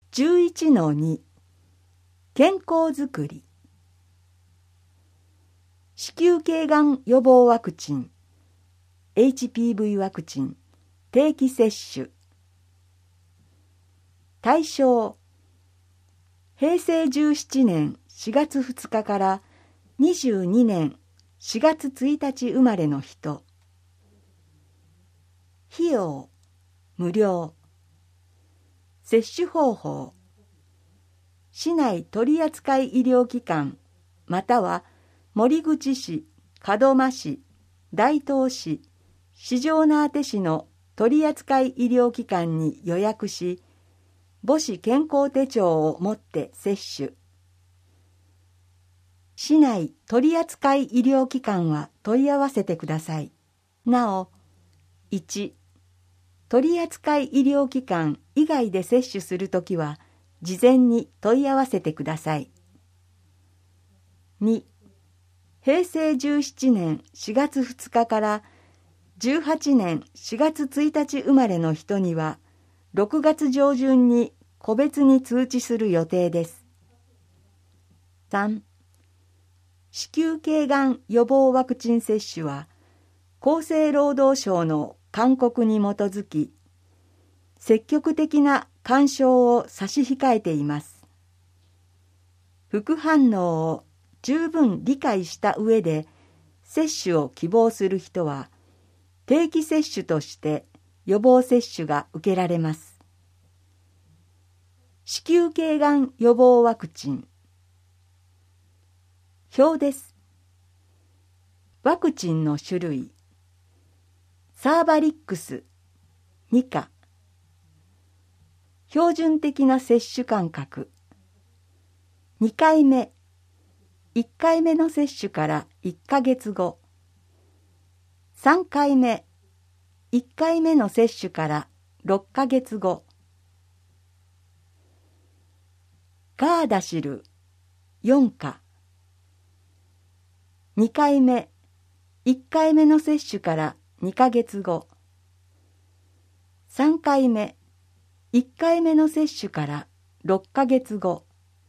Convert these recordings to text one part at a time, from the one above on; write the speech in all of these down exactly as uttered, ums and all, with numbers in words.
じゅういちのに 健康づくり。子宮頸がん予防ワクチン、エイチピーブイ ワクチン、定期接種。対象、へいせいじゅうななねんしがつふつかからにじゅうにねんしがつついたち生まれの人。費用、無料。接種方法、市内取扱医療機関または守口市、門真市、大東市、四條畷市の取扱医療機関に予約し、母子健康手帳を持って接種。市内取扱医療機関は問い合わせてください。なお、いち、取扱医療機関以外で接種するときは、事前に問い合わせてください。に、へいせいじゅうななねんしがつふつかからじゅうはちねんしがつついたち生まれの人には、ろくがつ上旬に個別に通知する予定です。さん、子宮頸がん予防ワクチン接種は、厚生労働省の勧告に基づき、積極的な勧奨を差し控えています。副反応を十分理解した上で接種を希望する人は、定期接種として予防接種が受けられます。子宮頸がん予防ワクチン。表です。ワクチンの種類。サーバリックスに価。標準的な接種間隔。にかいめ。いっかいめの接種からいっかげつご。さんかいめ。いっかいめの接種からろっかげつご。ガーダシルよん価。にかいめ。いっかいめの接種からにかげつご。さんかいめ。いっかいめの接種からろっかげつご。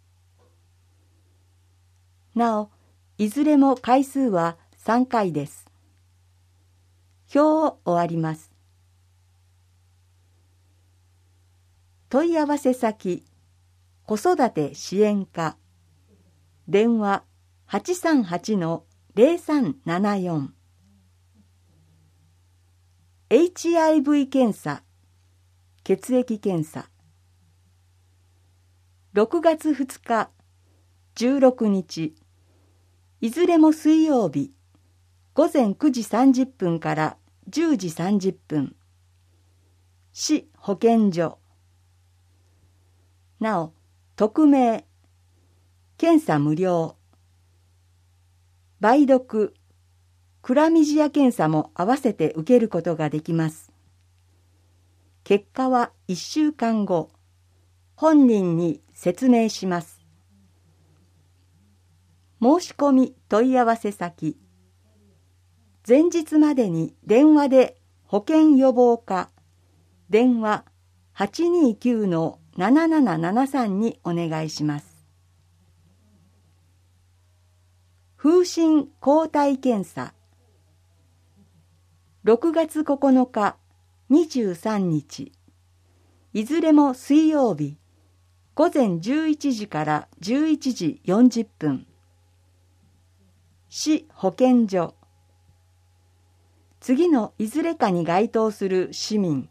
なお、いずれも回数はさんかいです。表を終わります。問い合わせ先、子育て支援課。電話 はちさんはちのゼロさんななよん。エイチアイブイ 検査、血液検査。ろくがつふつか、じゅうろくにち、いずれも水曜日、ごぜんくじさんじゅっぷんからじゅうじさんじゅっぷん。市保健所。なお、匿名。検査無料。梅毒、クラミジア検査も合わせて受けることができます。結果はいっしゅうかんご、本人に説明します。申し込み問い合わせ先。前日までに電話で保健予防課、電話 はちにきゅうのななななななさん にお願いします。風疹抗体検査。ろくがつここのか、にじゅうさんにち、いずれも水曜日、ごぜんじゅういちじからじゅういちじよんじゅっぷん。市保健所。次のいずれかに該当する市民。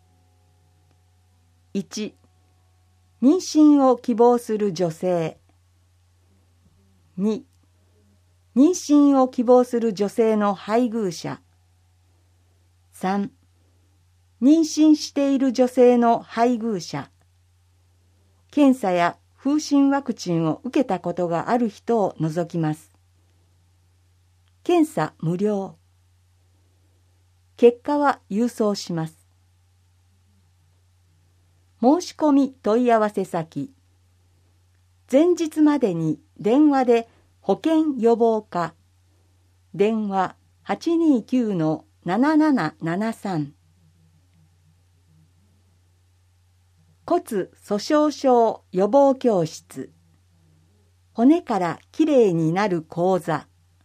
いち、妊娠を希望する女性。に、妊娠を希望する女性の配偶者。さん、妊娠している女性の配偶者。検査や風疹ワクチンを受けたことがある人を除きます。検査無料。結果は郵送します。申し込み問い合わせ先。前日までに電話で保健予防課、電話 はちにきゅうのななななななさん。 骨粗しょう症予防教室、骨からきれいになる講座。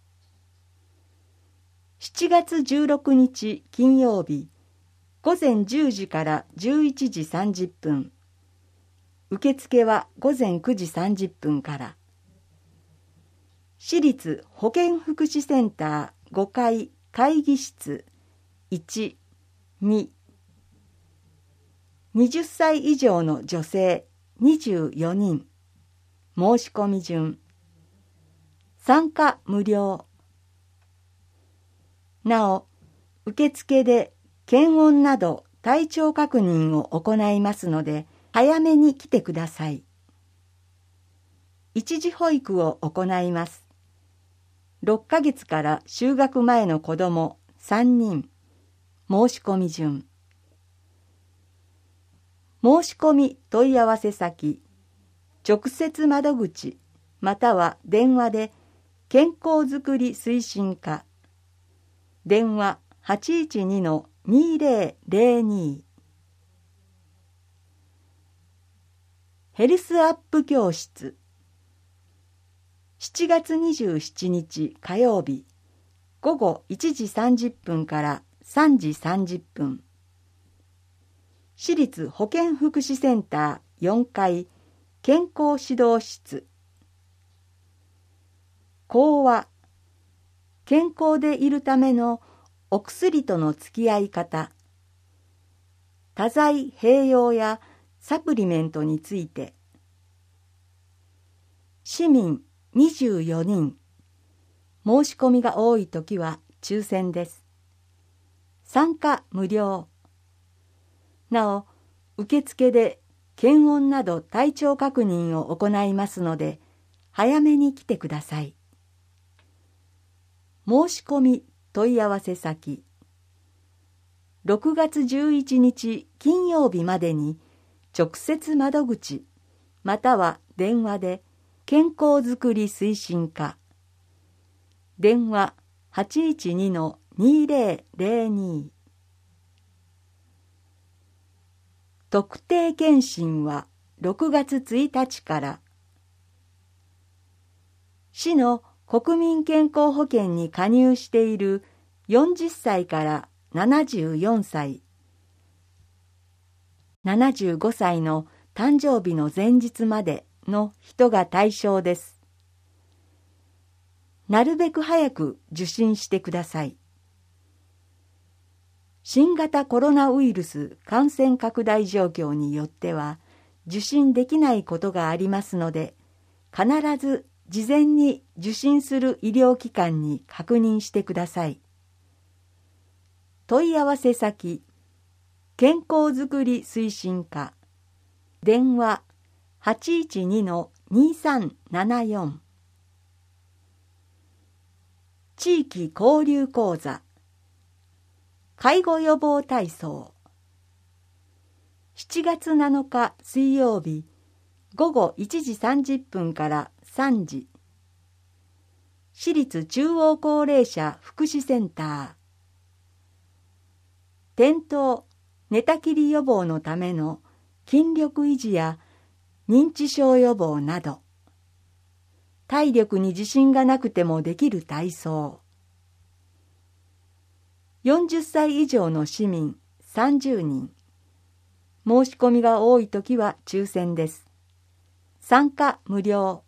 しちがつじゅうろくにち金曜日、ごぜんじゅうじからじゅういちじさんじゅっぷん。受付はごぜんくじさんじゅっぷんから。市立保健福祉センターごかい会議室いち、に。はたち以上の女性にじゅうよにん。申し込み順。参加無料。なお、受付で検温など体調確認を行いますので、早めに来てください。一時保育を行います。ろっかげつから就学前の子どもさんにん。申し込み順。申し込み問い合わせ先、直接窓口または電話で健康づくり推進課、電話 はちいちにのにぜろぜろに。ヘルスアップ教室、しちがつにじゅうしちにち火曜日、ごごいちじさんじゅっぷんからさんじさんじゅっぷん。市立保健福祉センターよんかい健康指導室。講話、健康でいるためのお薬との付き合い方、多剤併用やサプリメントについて。市民にじゅうよにん。申し込みが多いときは抽選です。参加無料。なお、受付で検温など体調確認を行いますので、早めに来てください。申し込み問い合わせ先、ろくがつじゅういちにち金曜日までに直接窓口または電話で健康づくり推進課、電話 はちいちにのにぜろぜろに。特定健診はろくがつついたちから。市の国民健康保険に加入しているよんじゅっさいからななじゅうよんさい、ななじゅうごさいの誕生日の前日までの人が対象です。なるべく早く受診してください。新型コロナウイルス感染拡大状況によっては受診できないことがありますので、必ず事前に受診する医療機関に確認してください。問い合わせ先、健康づくり推進課、電話 はちいちにのにさんななよん。地域交流講座、介護予防体操。しちがつなのか水曜日、ごごいちじさんじゅっぷんからさんじ。市立中央高齢者福祉センター。転倒、寝たきり予防のための筋力維持や認知症予防など、体力に自信がなくてもできる体操。よんじゅっさい以上の市民さんじゅうにん。申し込みが多いときは抽選です。参加無料。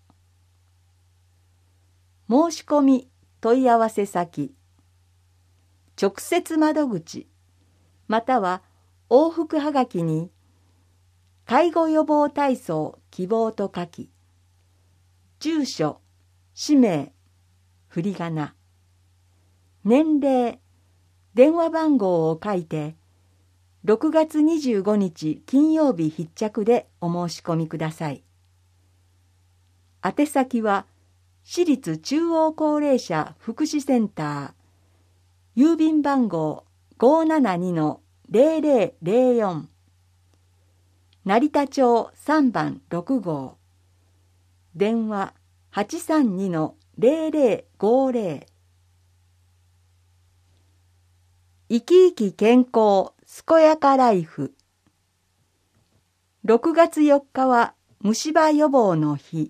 申し込み問い合わせ先、直接窓口または往復はがきに介護予防体操希望と書き、住所、氏名、振り仮名、年齢、電話番号を書いてろくがつにじゅうごにち金曜日必着でお申し込みください。宛先は市立中央高齢者福祉センター、郵便番号 ごーななにのぜろぜろぜろよん、成田町さんばんろくごう、電話 はちさんにのぜろぜろごぜろ。生き生き健康健やかライフ。 ろくがつよっかは虫歯予防の日。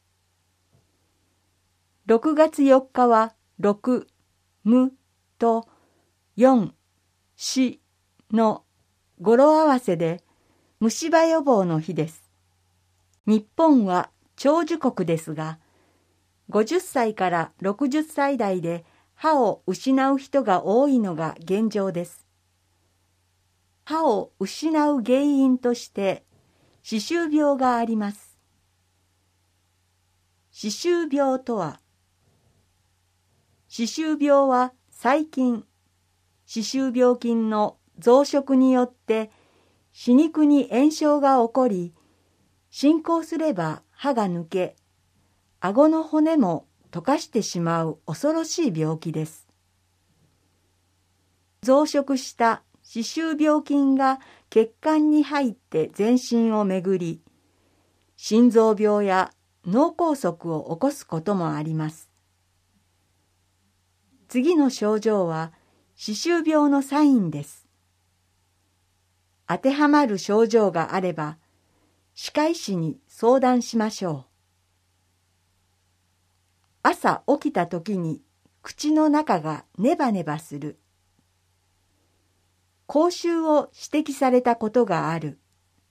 ろくがつよっかはろく、むとよん、しの語呂合わせで虫歯予防の日です。日本は長寿国ですが、ごじゅっさいからろくじゅっさい代で歯を失う人が多いのが現状です。歯を失う原因として歯周病があります。歯周病とは、歯周病は細菌、歯周病菌の増殖によって歯肉に炎症が起こり、進行すれば歯が抜け、顎の骨も溶かしてしまう恐ろしい病気です。増殖した歯周病菌が血管に入って全身を巡り、心臓病や脳梗塞を起こすこともあります。次の症状は歯周病のサインです。当てはまる症状があれば、歯科医師に相談しましょう。朝起きた時に口の中がネバネバする。口臭を指摘されたことがある。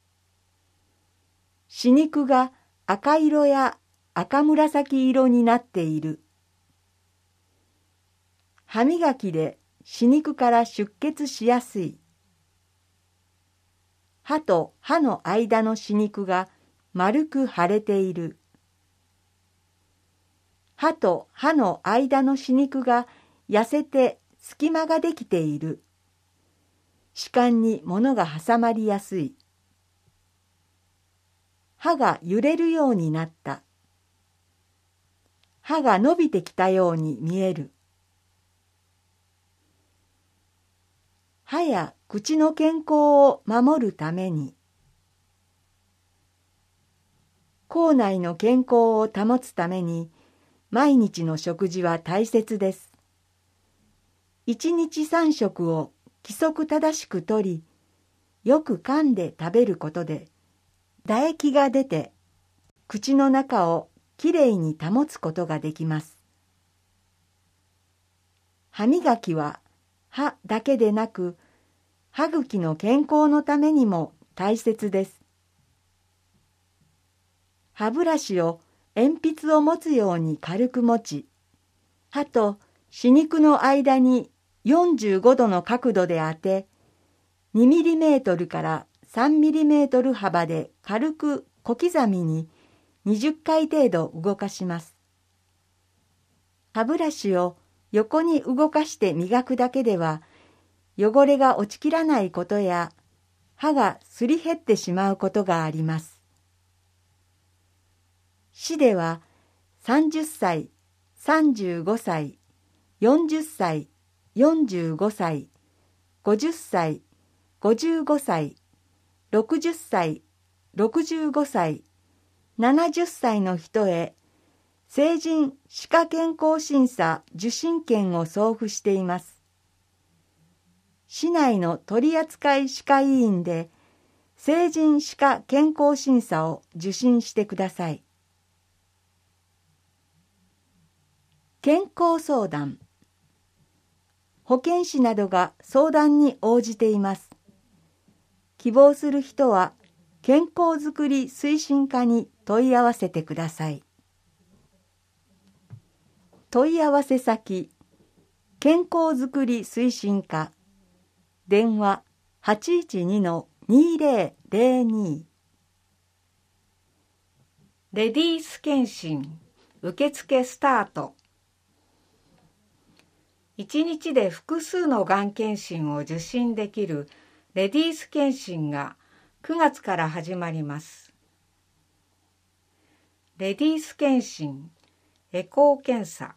歯肉が赤色や赤紫色になっている。歯磨きで歯肉から出血しやすい。歯と歯の間の歯肉が丸く腫れている。歯と歯の間の歯肉が痩せて隙間ができている。歯間に物が挟まりやすい。歯が揺れるようになった。歯が伸びてきたように見える。歯や口の健康を守るために、口内の健康を保つために、毎日の食事は大切です。一日三食を規則正しくとり、よく噛んで食べることで、唾液が出て、口の中をきれいに保つことができます。歯磨きは歯だけでなく、歯茎の健康のためにも大切です。歯ブラシを鉛筆を持つように軽く持ち、歯と歯肉の間によんじゅうごどの角度で当て、にミリメートルからさんミリメートル幅で軽く小刻みににじゅっかい程度動かします。歯ブラシを横に動かして磨くだけでは、汚れが落ちきらないことや、歯がすり減ってしまうことがあります。歯ではさんじゅっさい、さんじゅうごさい、よんじゅっさい、よんじゅうごさい、ごじゅっさい、ごじゅうごさい、ろくじゅっさい、ろくじゅうごさい、ななじゅっさいの人へ成人歯科健康審査受診券を送付しています。市内の取扱歯科医院で成人歯科健康審査を受診してください。健康相談。保健師などが相談に応じています。希望する人は健康づくり推進課に問い合わせてください。問い合わせ先、健康づくり推進課、電話 はちいちにのにぜろぜろに。レディース検診受付スタート。いちにちで複数のがん検診を受診できるレディース検診がくがつから始まります。レディース検診、エコー検査、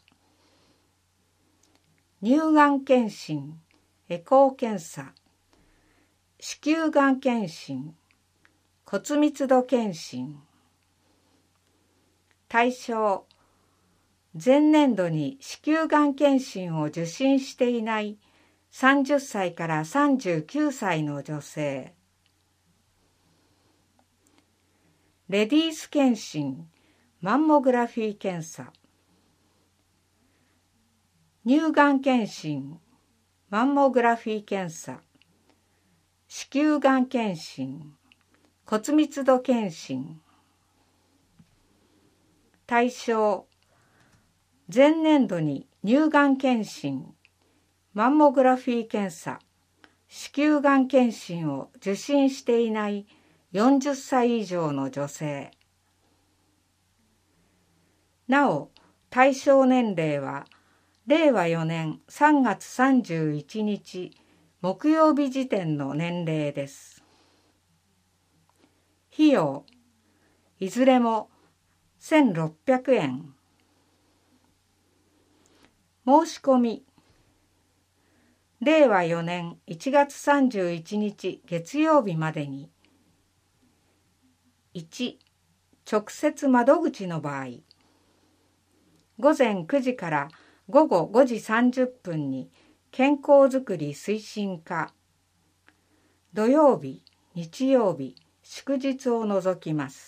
乳がん検診、エコー検査、子宮がん検診、骨密度検診。対象、前年度に子宮がん検診を受診していないさんじゅっさいからさんじゅうきゅうさいの女性。 レディース検診、マンモグラフィー検査、乳がん検診、マンモグラフィー検査、子宮がん検診、骨密度検診。対象、前年度に乳がん検診、マンモグラフィー検査、子宮がん検診を受診していないよんじゅっさい以上の女性。なお、対象年齢はれいわよねんさんがつさんじゅういちにち木曜日時点の年齢です。費用、いずれもせんろっぴゃくえん。申し込み、れいわよねんいちがつさんじゅういちにち月曜日までに。いち、直接窓口の場合、ごぜんくじからごごごじさんじゅっぷんに健康づくり推進課、土曜日、日曜日、祝日を除きます。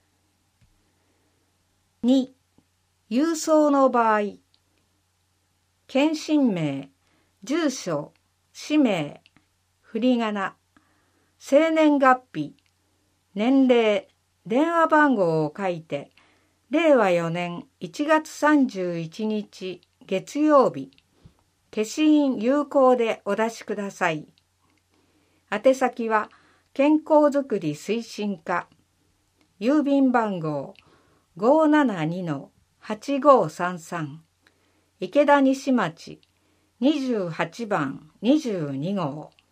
に、郵送の場合、検診名、住所、氏名、振り仮名、生年月日、年齢、電話番号を書いて、れいわよねんいちがつさんじゅういちにち月曜日、消印有効でお出しください。宛先は健康づくり推進課、郵便番号 ごーななにのはちごーさんさん、池田西町にじゅうはちばんにじゅうにごう。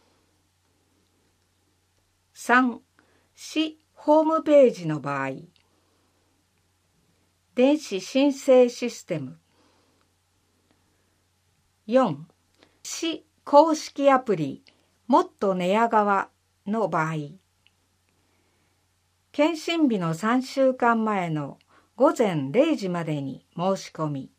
さん、市ホームページの場合、電子申請システム。よん、市公式アプリもっと寝屋川の場合、検診日のさんしゅうかんまえのごぜんれいじまでに申し込み、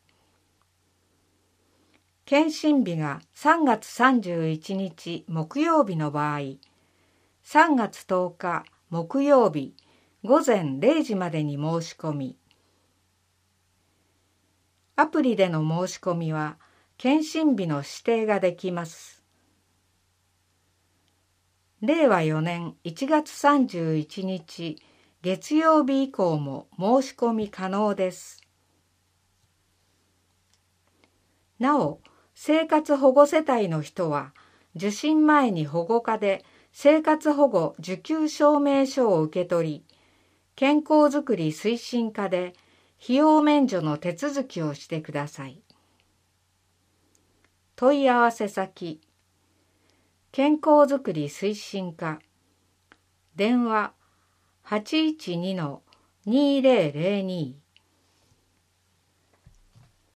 検診日がさんがつさんじゅういちにち木曜日の場合、さんがつとおか木曜日ごぜんれいじまでに申し込み、アプリでの申し込みは検診日の指定ができます。れいわよねんいちがつさんじゅういちにち月曜日以降も申し込み可能です。なお、生活保護世帯の人は、受診前に保護課で生活保護受給証明書を受け取り、健康づくり推進課で費用免除の手続きをしてください。問い合わせ先、健康づくり推進課、電話 はちいちにのにーぜろぜろに